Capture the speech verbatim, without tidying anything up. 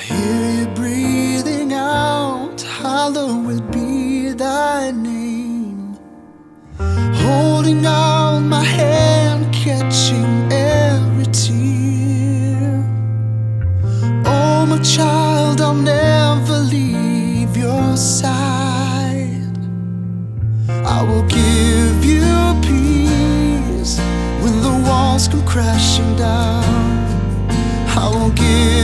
hear you breathing out, hallowed be thy name. Holding out my hand, catching every tear. Oh, my child, I'll never leave your side. I will give you peace when the walls come crashing down. I will give